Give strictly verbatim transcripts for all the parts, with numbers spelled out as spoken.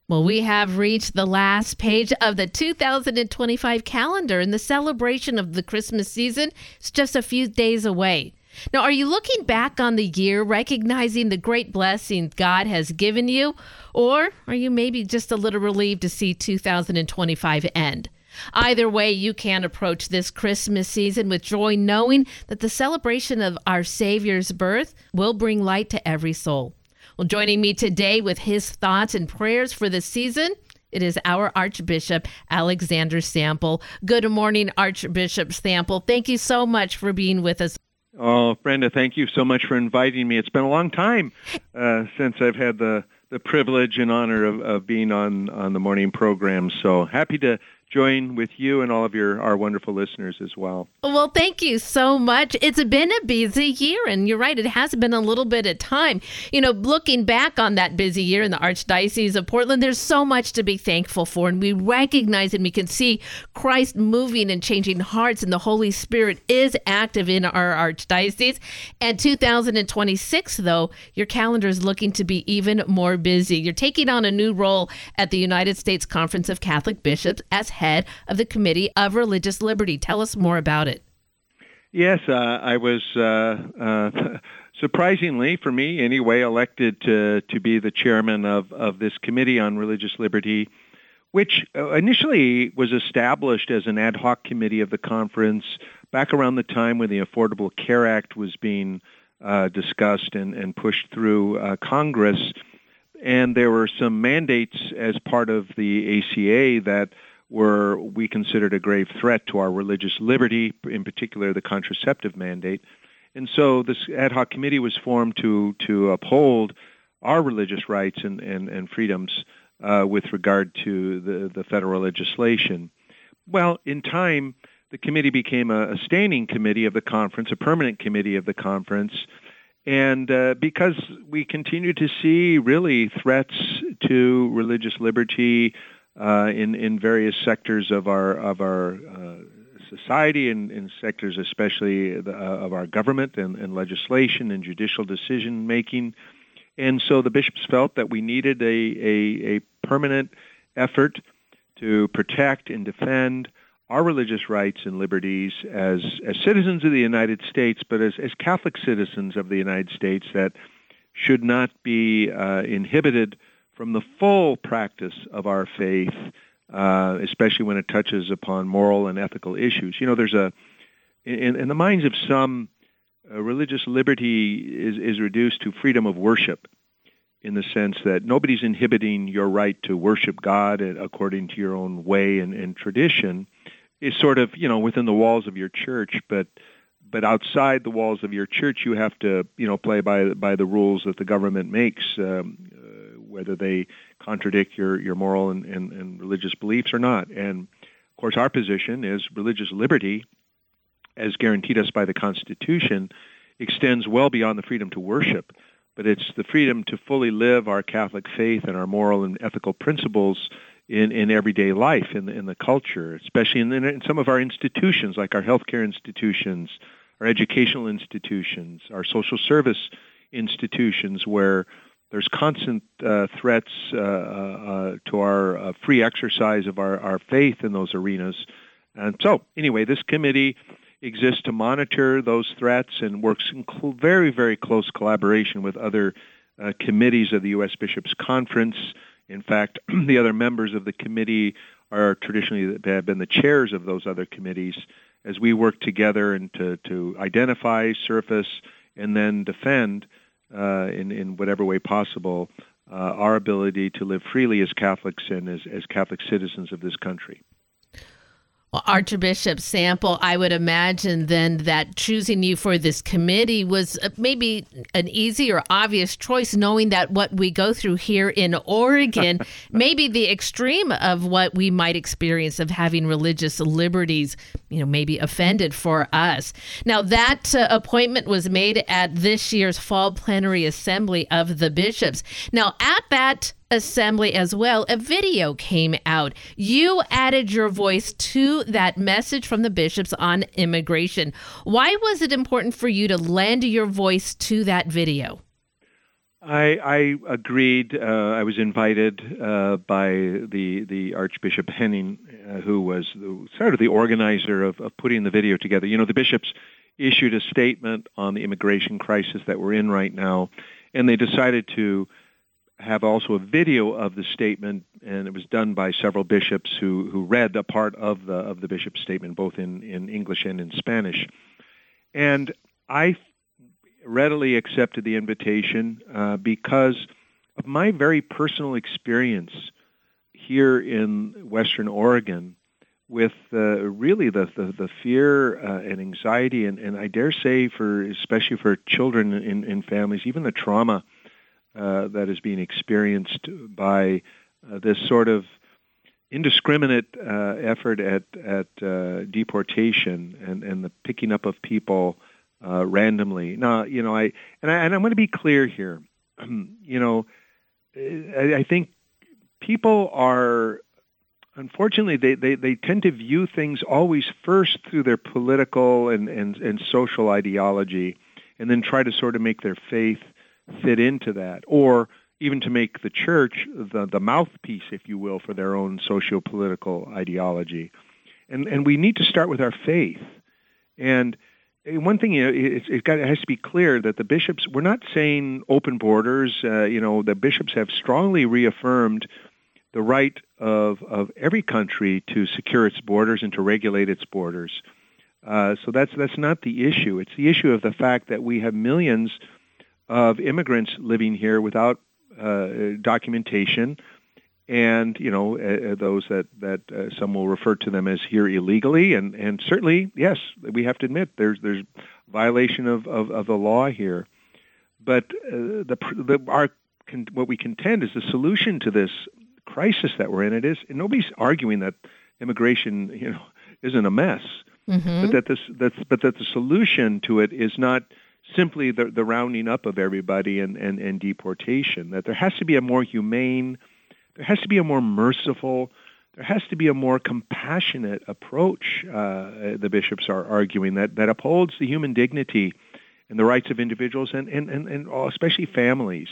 Well, we have reached the last page of the two thousand twenty-five calendar, and the celebration of the Christmas season is just a few days away. Now, are you looking back on the year, recognizing the great blessings God has given you, or are you maybe just a little relieved to see two thousand twenty-five end? Either way, you can approach this Christmas season with joy, knowing that the celebration of our Savior's birth will bring light to every soul. Well, joining me today with his thoughts and prayers for the season, it is our Archbishop, Alexander Sample. Good morning, Archbishop Sample. Thank you so much for being with us. Oh, Brenda, thank you so much for inviting me. It's been a long time uh, since I've had the, the privilege and honor of, of being on, on the morning program. So happy to join with you and all of your our wonderful listeners as well. Well, thank you so much. It's been a busy year, and you're right, it has been a little bit of time. You know, looking back on that busy year in the Archdiocese of Portland, there's so much to be thankful for, and we recognize and we can see Christ moving and changing hearts, and the Holy Spirit is active in our Archdiocese. And two thousand twenty-six, though, your calendar is looking to be even more busy. You're taking on a new role at the United States Conference of Catholic Bishops as head of the Committee of Religious Liberty. Tell us more about it. Yes, uh, I was, uh, uh, surprisingly for me anyway, elected to, to be the chairman of, of this Committee on Religious Liberty, which initially was established as an ad hoc committee of the conference back around the time when the Affordable Care Act was being uh, discussed and, and pushed through uh, Congress. And there were some mandates as part of the A C A that were we considered a grave threat to our religious liberty, in particular the contraceptive mandate. And so this ad hoc committee was formed to to uphold our religious rights and, and, and freedoms uh, with regard to the, the federal legislation. Well, in time, the committee became a, a standing committee of the conference, a permanent committee of the conference. And uh, because we continue to see really threats to religious liberty Uh, in in various sectors of our of our uh, society and in sectors especially the, uh, of our government and, and legislation and judicial decision making, and so the bishops felt that we needed a a, a permanent effort to protect and defend our religious rights and liberties as as citizens of the United States, but as as Catholic citizens of the United States that should not be uh, inhibited from the full practice of our faith, uh, especially when it touches upon moral and ethical issues. You know, there's a, in, in the minds of some, uh, religious liberty is, is reduced to freedom of worship, in the sense that nobody's inhibiting your right to worship God according to your own way and, and tradition. Is sort of, you know, within the walls of your church, but but outside the walls of your church, you have to, you know, play by by the rules that the government makes, um, whether they contradict your, your moral and, and, and religious beliefs or not. And, of course, our position is religious liberty, as guaranteed us by the Constitution, extends well beyond the freedom to worship, but it's the freedom to fully live our Catholic faith and our moral and ethical principles in, in everyday life, in the, in the culture, especially in, in some of our institutions, like our healthcare institutions, our educational institutions, our social service institutions, where there's constant uh, threats uh, uh, to our uh, free exercise of our, our faith in those arenas. And so, anyway, this committee exists to monitor those threats and works in cl- very, very close collaboration with other uh, committees of the U S Bishops' Conference. In fact, the other members of the committee are traditionally have been the chairs of those other committees, as we work together and to, to identify, surface, and then defend Uh, in, in whatever way possible, uh, our ability to live freely as Catholics and as, as Catholic citizens of this country. Well, Archbishop Sample, I would imagine then that choosing you for this committee was maybe an easy or obvious choice, knowing that what we go through here in Oregon may be the extreme of what we might experience of having religious liberties, you know, maybe offended for us. Now, that uh, appointment was made at this year's Fall Plenary Assembly of the Bishops. Now, at that assembly as well, a video came out. You added your voice to that message from the bishops on immigration. Why was it important for you to lend your voice to that video? I, I agreed. Uh, I was invited uh, by the the Archbishop Henning, uh, who was the, sort of the organizer of, of putting the video together. You know, the bishops issued a statement on the immigration crisis that we're in right now, and they decided to have also a video of the statement, and it was done by several bishops who, who read a part of the of the bishop's statement, both in, in English and in Spanish. And I readily accepted the invitation uh, because of my very personal experience here in Western Oregon with uh, really the, the, the fear uh, and anxiety, and, and I dare say for especially for children in, in families, even the trauma uh, that is being experienced by uh, this sort of indiscriminate uh, effort at, at uh, deportation and, and the picking up of people Uh, randomly. Now, you know, I and I and I'm going to be clear here. you know, I, I think people are, unfortunately, they, they, they tend to view things always first through their political and, and, and social ideology, and then try to sort of make their faith fit into that, or even to make the church the, the mouthpiece, if you will, for their own socio-political ideology. And and we need to start with our faith. And one thing, you know, it, it, got, it has to be clear that the bishops, we're not saying open borders. Uh, you know, the bishops have strongly reaffirmed the right of, of every country to secure its borders and to regulate its borders. Uh, so that's that's not the issue. It's the issue of the fact that we have millions of immigrants living here without uh, documentation, and you know uh, those that that uh, some will refer to them as here illegally, and, and certainly yes, we have to admit there's there's violation of, of, of the law here. But uh, the, the our what we contend is the solution to this crisis that we're in. It is, and nobody's arguing that immigration, you know, isn't a mess, mm-hmm. but that this that's but that the solution to it is not simply the, the rounding up of everybody and, and, and deportation. That there has to be a more humane, there has to be a more merciful, there has to be a more compassionate approach, uh, the bishops are arguing, that, that upholds the human dignity and the rights of individuals and, and, and, and especially families.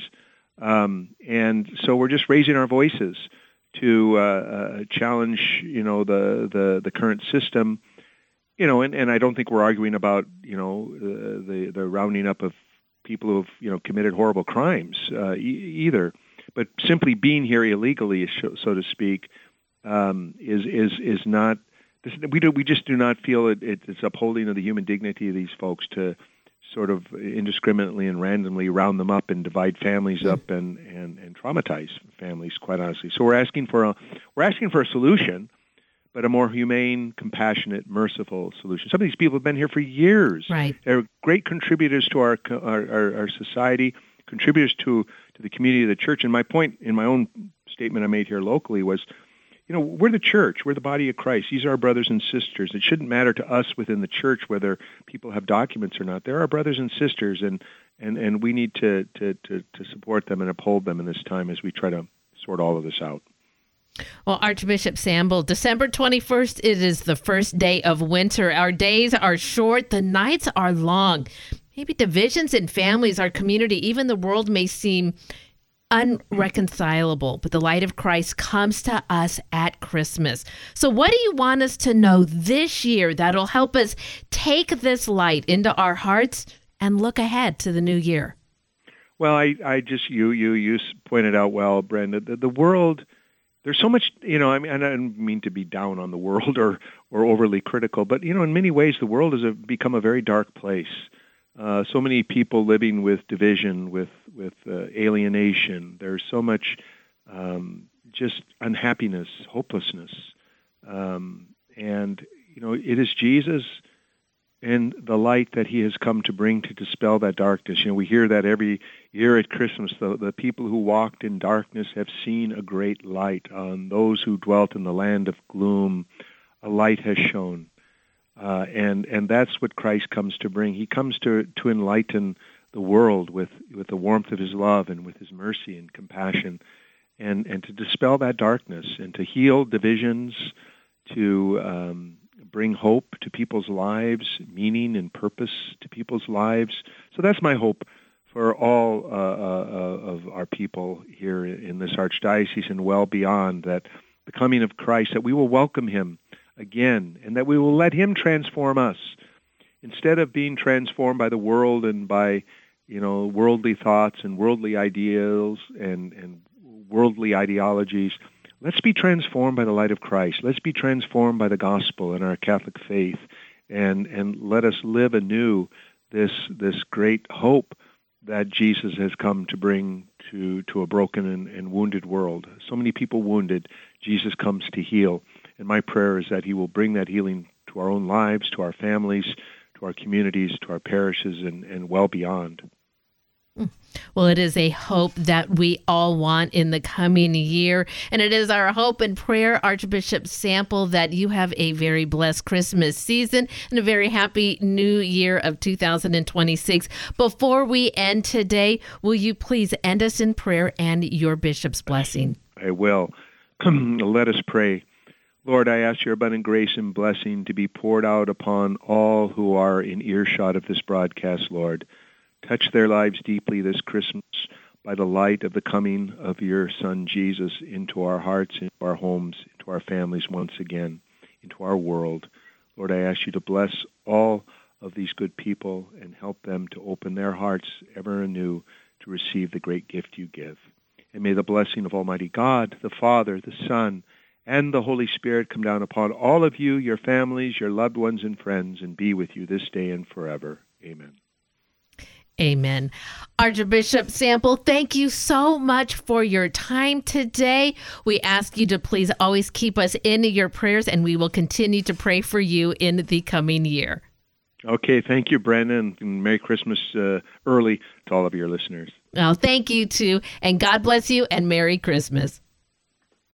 Um, and so we're just raising our voices to uh, uh, challenge, you know, the, the, the current system, you know, and, and I don't think we're arguing about, you know, uh, the, the rounding up of people who have, you know, committed horrible crimes uh, e- either. But simply being here illegally, so to speak, um, is is is not. This, we do we just do not feel it, it, it's upholding of the human dignity of these folks to sort of indiscriminately and randomly round them up and divide families up and, and, and traumatize families. Quite honestly, so we're asking for a we're asking for a solution, but a more humane, compassionate, merciful solution. Some of these people have been here for years. Right. They're great contributors to our our, our, our society, contributors to, to the community of the church. And my point in my own statement I made here locally was, you know, we're the church. We're the body of Christ. These are our brothers and sisters. It shouldn't matter to us within the church whether people have documents or not. They're our brothers and sisters, and, and, and we need to, to, to, to support them and uphold them in this time as we try to sort all of this out. Well, Archbishop Samble, December twenty-first, it is the first day of winter. Our days are short. The nights are long. Maybe divisions in families, our community, even the world may seem unreconcilable, but the light of Christ comes to us at Christmas. So what do you want us to know this year that'll help us take this light into our hearts and look ahead to the new year? Well, I, I just, you, you, you pointed out well, Brenda, the, the world, there's so much, you know, I mean, I don't mean to be down on the world or, or overly critical, but, you know, in many ways, the world has become a very dark place. Uh, so many people living with division, with with uh, alienation. There's so much um, just unhappiness, hopelessness, um, and you know it is Jesus and the light that He has come to bring to dispel that darkness. You know, we hear that every year at Christmas. The, the people who walked in darkness have seen a great light. On those who dwelt in the land of gloom, a light has shone. Uh, and and that's what Christ comes to bring. He comes to to enlighten the world with, with the warmth of His love and with His mercy and compassion, and, and to dispel that darkness and to heal divisions, to um, bring hope to people's lives, meaning and purpose to people's lives. So that's my hope for all uh, uh, of our people here in this archdiocese and well beyond, that the coming of Christ, that we will welcome him again and that we will let him transform us. Instead of being transformed by the world and by, you know, worldly thoughts and worldly ideals and, and worldly ideologies, let's be transformed by the light of Christ. Let's be transformed by the gospel and our Catholic faith, and, and let us live anew this this great hope that Jesus has come to bring to, to a broken and, and wounded world. So many people wounded, Jesus comes to heal. And my prayer is that he will bring that healing to our own lives, to our families, to our communities, to our parishes, and, and well beyond. Well, it is a hope that we all want in the coming year. And it is our hope and prayer, Archbishop Sample, that you have a very blessed Christmas season and a very happy new year of two thousand twenty-six. Before we end today, will you please end us in prayer and your bishop's blessing? I will. Let us pray. Lord, I ask your abundant grace and blessing to be poured out upon all who are in earshot of this broadcast, Lord. Touch their lives deeply this Christmas by the light of the coming of your Son, Jesus, into our hearts, into our homes, into our families once again, into our world. Lord, I ask you to bless all of these good people and help them to open their hearts ever anew to receive the great gift you give. And may the blessing of Almighty God, the Father, the Son, and the Holy Spirit come down upon all of you, your families, your loved ones, and friends, and be with you this day and forever. Amen. Amen. Archbishop Sample, thank you so much for your time today. We ask you to please always keep us in your prayers, and we will continue to pray for you in the coming year. Okay, thank you, Brenda, and Merry Christmas uh, early to all of your listeners. Well, thank you, too, and God bless you, and Merry Christmas.